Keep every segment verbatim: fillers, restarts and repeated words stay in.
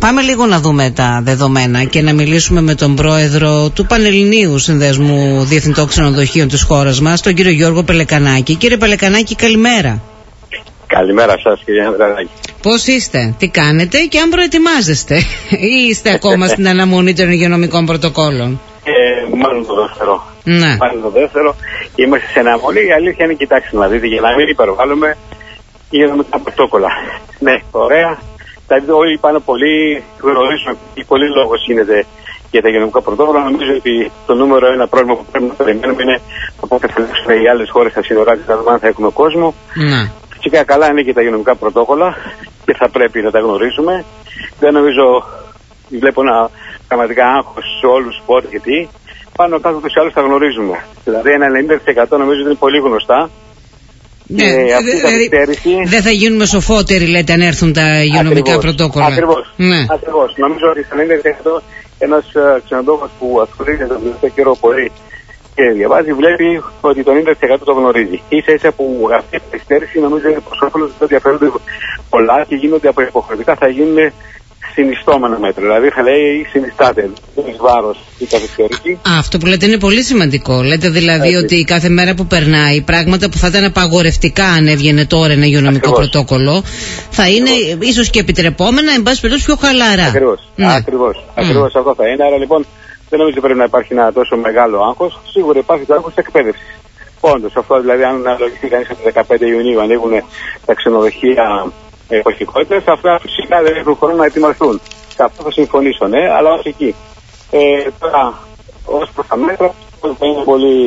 Πάμε λίγο να δούμε τα δεδομένα και να μιλήσουμε με τον πρόεδρο του Πανελληνίου Συνδέσμου Διευθυντών Ξενοδοχείων της χώρας μας, τον κύριο Γιώργο Πελεκανάκη. Κύριε Πελεκανάκη, καλημέρα. Καλημέρα σας, κύριε Ανδρανάκη. Πώς είστε, τι κάνετε και αν προετοιμάζεστε ή είστε ακόμα στην αναμονή των υγειονομικών πρωτοκόλων? Ε, μάλλον το δεύτερο. Ναι. Μάλλον το δεύτερο. Είμαστε σε αναμονή. Η αλήθεια είναι, κοιτάξτε να δείτε, για να μην υπερβάλλουμε υγειονομικά πρωτόκολλα. Ναι, ωραία. Δηλαδή όλοι πάνε πολύ, γνωρίζουμε πολύ λόγος γίνεται για τα υγειονομικά πρωτόκολλα. Νομίζω ότι το νούμερο ένα πρόβλημα που πρέπει να περιμένουμε είναι από ό,τι θα δείξουν οι άλλες χώρες στα σύνορά της, να δούμε αν θα έχουμε κόσμο. Ναι. Φυσικά καλά είναι και τα υγειονομικά πρωτόκολλα και θα πρέπει να τα γνωρίζουμε. Δεν νομίζω, βλέπω ένα πραγματικά άγχος σε όλους πότε και τι. Πάνω κάτω τους άλλους τα γνωρίζουμε. Δηλαδή ένα ενενήντα τοις εκατό νομίζω ότι είναι πολύ γνωστά. Ναι, δηλαδή δεν θα γίνουμε σοφότεροι, λέτε, αν έρθουν τα υγειονομικά πρωτόκολλα. Ακριβώς. Ναι. Ακριβώς. Νομίζω ότι στο ενενήντα τοις εκατό ένας ξενοδόχος που ασχολείται τον τελευταίο καιρό πολύ και διαβάζει, βλέπει ότι το ενενήντα τοις εκατό το γνωρίζει. Ίσα ίσα που αυτή η καθυστέρηση νομίζω είναι προς όφελος του, ενδιαφέρονται πολλά και γίνονται από υποχρεωτικά, θα γίνουν συνιστόμενο μέτρο. Δηλαδή θα λέει συνιστάται εις βάρος η καθυστέρηση. Αυτό που λέτε είναι πολύ σημαντικό. Λέτε δηλαδή Έτσι. ότι κάθε μέρα που περνάει πράγματα που θα ήταν απαγορευτικά αν έβγαινε τώρα ένα υγειονομικό πρωτόκολλο θα είναι Ακριβώς. ίσως και επιτρεπόμενα, εν πάση περιπτώσει πιο χαλαρά. Ακριβώς. Ναι. Ακριβώς. Mm. Ακριβώς αυτό θα είναι. Άρα λοιπόν δεν νομίζω ότι πρέπει να υπάρχει ένα τόσο μεγάλο άγχος. Σίγουρα υπάρχει το άγχος της εκπαίδευσης. Όντως, αυτό δηλαδή, αν αναλογιστεί κανείς από δεκαπέντε Ιουνίου ανοίγουν τα ξενοδοχεία εποχικότητες, αυτά φυσικά δεν έχουν χρόνο να ετοιμαστούν. Σε αυτό θα συμφωνήσω, ναι, αλλά όχι εκεί. Ε, τώρα, ως προς τα μέτρα, θα είναι πολύ,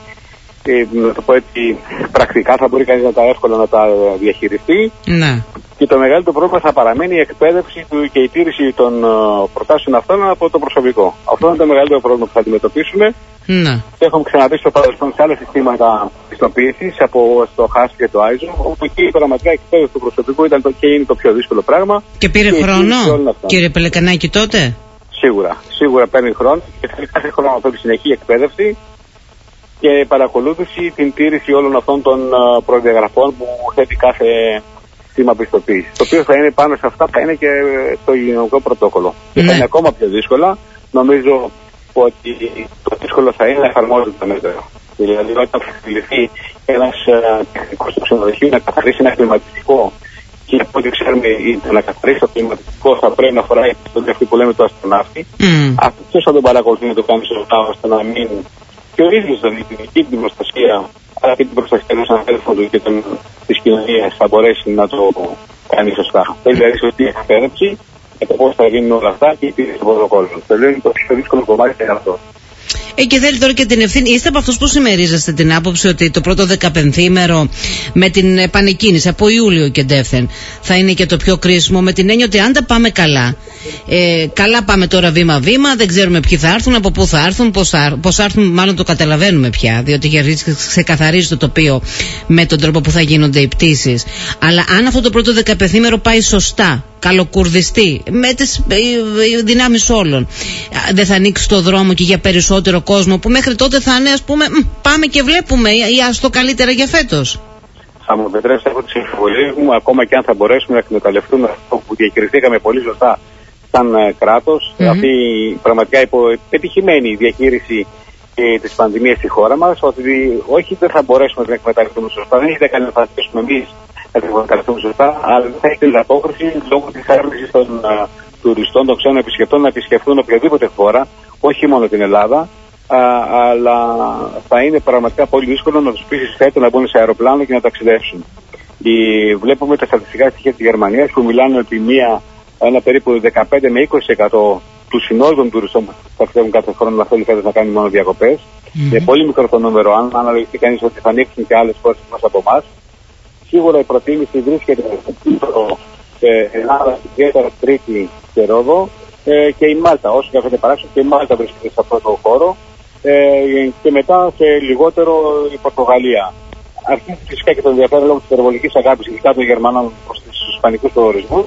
ε, να το πω έτσι, πρακτικά, θα μπορεί κανείς να τα εύκολα να τα διαχειριστεί. Ναι. Και το μεγαλύτερο πρόβλημα θα παραμένει η εκπαίδευση του και η τήρηση των uh, προτάσεων αυτών από το προσωπικό. Αυτό είναι το μεγαλύτερο πρόβλημα που θα αντιμετωπίσουμε. Ναι. Έχουμε ξαναδεί στο παρελθόν σε άλλα συστήματα πιστοποίησης, από το χάσ και το άιζο, όπου εκεί πραγματικά η εκπαίδευση του προσωπικού ήταν το, και είναι το πιο δύσκολο πράγμα. Και πήρε και χρόνο, κύριε Πελεκανάκη, τότε? Σίγουρα. Σίγουρα παίρνει χρόνο και θέλει κάθε χρόνο αυτό τη συνεχή εκπαίδευση και παρακολούθηση, την τήρηση όλων αυτών των uh, προδιαγραφών που θέτει κάθε σύστημα πιστοποίησης. Το οποίο θα είναι πάνω σε αυτά, θα είναι και το υγειονομικό πρωτόκολλο. Ναι. Και θα είναι ακόμα πιο δύσκολα. Νομίζω ότι το δύσκολο θα είναι να εφαρμόζεται το μέτρο. Δηλαδή, όταν θα κληθεί ένας τεχνικός του ξενοδοχείου να καθαρίσει ένα κλιματιστικό, και από ό,τι ξέρουμε, το να καθαρίσει το κλιματιστικό θα πρέπει να φοράει το αυτή που λέμε το αστροναύτη. Mm. Αυτό θα τον παρακολουθεί να το κάνει σωστά, ώστε να μην. Και ο ίδιος δηλαδή την την προστασία, αλλά και την προστασία ενός ανθρώπου του και τη κοινωνία θα μπορέσει να το κάνει σωστά. Θέλει δηλαδή σωστή εκπαίδευση για το πώς θα γίνουν όλα αυτά και η τήρηση των πρωτοκόλλων. Το λέω είναι το πιο δύσκολο κομμάτι είναι αυτό. Ε, και θέλει τώρα και την ευθύνη. Είστε από αυτούς που συμμερίζεστε την άποψη ότι το πρώτο δεκαπενθήμερο με την επανεκκίνηση από Ιούλιο και ντεύθεν θα είναι και το πιο κρίσιμο, με την έννοια ότι αν τα πάμε καλά, ε, καλά πάμε τώρα βήμα-βήμα, δεν ξέρουμε ποιοι θα έρθουν, από πού θα έρθουν, πώς θα, πώς θα έρθουν, μάλλον το καταλαβαίνουμε πια, διότι ξεκαθαρίζει το τοπίο με τον τρόπο που θα γίνονται οι πτήσεις. Αλλά αν αυτό το πρώτο δεκαπενθήμερο πάει σωστά, καλοκουρδιστεί, με τις δυνάμεις όλων, δεν θα ανοίξει το δρόμο και για περισσότερο κόσμο που μέχρι τότε θα είναι, ας πούμε, πάμε και βλέπουμε ή ας το καλύτερα για φέτος? Θα μου επιτρέψετε από τις συμφωνίες μου, ακόμα και αν θα μπορέσουμε να εκμεταλλευτούμε αυτό που διαχειριστήκαμε πολύ σωστά σαν κράτος, mm-hmm. αυτή πραγματικά υπό πετυχημένη διαχείριση ε, της πανδημίας στη χώρα μας, ότι όχι δεν θα μπορέσουμε να την εκμεταλλευτούμε σωστά, δεν έχετε κάνει να φανταστούμε εμείς να την εκμεταλλευτούμε σωστά, αλλά θα έχει την απόκριση λόγω της άρνησης των uh, τουριστών, των ξένων επισκεπτών να επισκεφτούν οποιαδήποτε χώρα, όχι μόνο την Ελλάδα, α, αλλά θα είναι πραγματικά πολύ δύσκολο να τους πείσεις φέτο να μπουν σε αεροπλάνο και να ταξιδέψουν. Η, βλέπουμε τα στατιστικά στοιχεία της Γερμανίας που μιλάνε ότι μία, ένα περίπου δεκαπέντε με είκοσι τοις εκατό του συνόλου των τουριστών που ταξιδεύουν κάθε χρόνο να θέλει φέτος να κάνει μόνο διακοπές. Mm-hmm. Είναι πολύ μικρό το νούμερο, αν αναλογιστεί κανείς ότι θα ανοίξουν και άλλες χώρες μας από εμάς. Σίγουρα η προτίμηση βρίσκεται σε Ελλάδα, ιδιαίτερα Κρήτη και Ρόδο, ε, και η Μάλτα. Όσο και αυτό είναι παράξενο, και η Μάλτα βρίσκεται σε αυτό το χώρο, ε, και μετά σε λιγότερο η Πορτογαλία. Αρχίζει φυσικά και το ενδιαφέρον λόγω της υπερβολικής αγάπης, ειδικά των Γερμανών προς τους Ισπανικούς προορισμούς.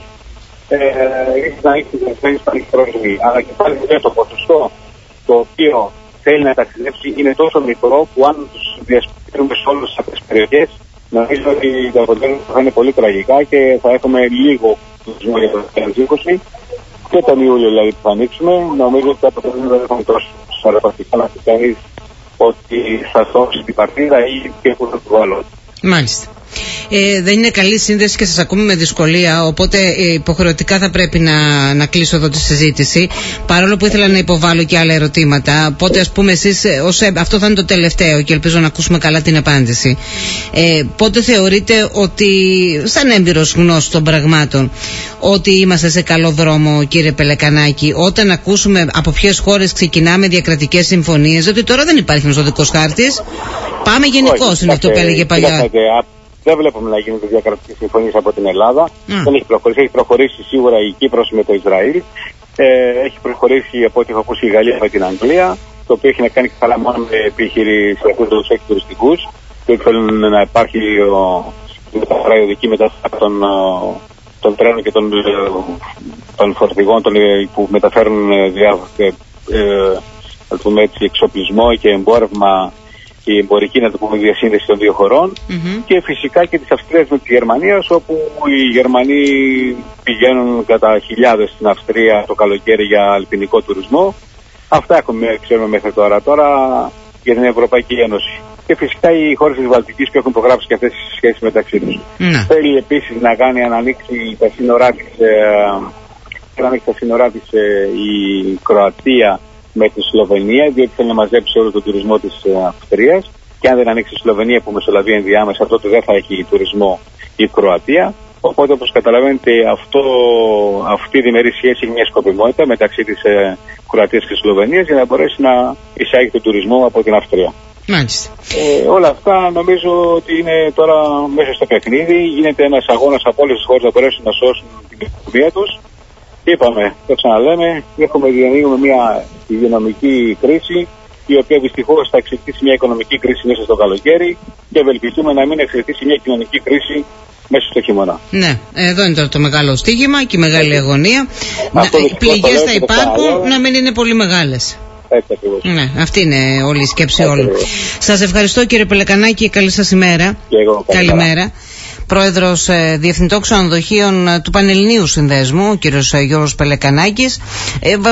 Έχει να έχει την Ισπανική προορισμή. Αλλά και πάλι το ποσοστό το οποίο θέλει να ταξιδέψει είναι τόσο μικρό που αν τους διασπείρουμε σε όλες αυτές τις περιοχές, νομίζω ότι το αποτέλεσμα θα είναι πολύ τραγικά και θα έχουμε λίγο τουρισμό για το δύο χιλιάδες είκοσι. και τον Ιούλιο δηλαδή που θα ανοίξουμε. Νομίζω ότι από το δεν έχουμε τόσο σαραπαστικά να πει κανείς ότι θα σώσει την παρτίδα ή και που θα το βάλω. Μάλιστα. Ε, δεν είναι καλή σύνδεση και σας ακούμε με δυσκολία, οπότε ε, υποχρεωτικά θα πρέπει να, να κλείσω εδώ τη συζήτηση, παρόλο που ήθελα να υποβάλω και άλλα ερωτήματα. Οπότε ας πούμε εσείς, ως, αυτό θα είναι το τελευταίο και ελπίζω να ακούσουμε καλά την απάντηση. Ε, πότε θεωρείτε ότι, σαν έμπειρος γνώστης των πραγμάτων, ότι είμαστε σε καλό δρόμο, κύριε Πελεκανάκη, όταν ακούσουμε από ποιες χώρες ξεκινάμε διακρατικές συμφωνίες, διότι τώρα δεν υπάρχει ένας οδικός χάρτης, πάμε γενικώς, είναι αυτό που έλεγε παλιά. Δεν βλέπουμε να γίνονται διακρατικές συμφωνίες από την Ελλάδα. Mm. Δεν έχει προχωρήσει. Έχει προχωρήσει σίγουρα η Κύπρος με το Ισραήλ. Ε, έχει προχωρήσει από ό,τι έχω ακούσει η Γαλλία με την Αγγλία. Το οποίο έχει να κάνει καλά μόνο με επιχειρησιακούς λόγους, όχι τουριστικούς. Και θέλουν να υπάρχει η οδική μεταφορά των, των τρένων και των, των φορτηγών των, που μεταφέρουν διάφορα ε, εξοπλισμό και εμπόρευμα. Η εμπορική, να το πούμε, διασύνδεση των δύο χωρών mm-hmm. και φυσικά και της Αυστρίας με τη Γερμανία, όπου οι Γερμανοί πηγαίνουν κατά χιλιάδες στην Αυστρία το καλοκαίρι για αλπινικό τουρισμό. Αυτά έχουμε, ξέρουμε μέχρι τώρα, τώρα για την Ευρωπαϊκή Ένωση. Και φυσικά οι χώρες της Βαλτικής που έχουν υπογράψει και αυτές τις σχέσεις μεταξύ τους. Mm-hmm. Θέλει επίσης να κάνει να ανοίξει τα σύνορά της, ε, να ανοίξει τα σύνορά της ε, η Κροατία με τη Σλοβενία, διότι θέλει να μαζέψει όλο τον τουρισμό της Αυστρίας. Και αν δεν ανοίξει η Σλοβενία που μεσολαβεί ενδιάμεσα, τότε δεν θα έχει τουρισμό η Κροατία. Οπότε, όπως καταλαβαίνετε, αυτό, αυτή η διμερή σχέση έχει μια σκοπιμότητα μεταξύ της ε, Κροατίας και της Σλοβενίας για να μπορέσει να εισάγει τον τουρισμό από την Αυστρία. Μάλιστα. Ε, όλα αυτά νομίζω ότι είναι τώρα μέσα στο παιχνίδι. Γίνεται ένας αγώνας από όλες τις χώρες να μπορέσουν να σώσουν την οικονομία τους. Είπαμε, το ξαναλέμε, έχουμε διανύουμε μια υγειονομική κρίση, η οποία δυστυχώς θα εξελιχθεί μια οικονομική κρίση μέσα στο καλοκαίρι και ευελπιστούμε να μην εξελιχθεί μια κοινωνική κρίση μέσα στο χειμώνα. Ναι, εδώ είναι τώρα το μεγάλο στοίχημα και η μεγάλη αγωνία. Οι πληγές θα υπάρχουν, να μην είναι πολύ μεγάλες. Έτσι ακριβώς. Ναι, αυτή είναι όλη η σκέψη όλων. Σας ευχαριστώ, κύριε Πελεκανάκη, καλή σας ημέρα. Και εγώ, καλημέρα. Πρόεδρος ε, Διευθυντών Ξενοδοχείων ε, του Πανελληνίου Συνδέσμου, ο κύριος ε, Γιώργος Πελεκανάκης. Ε,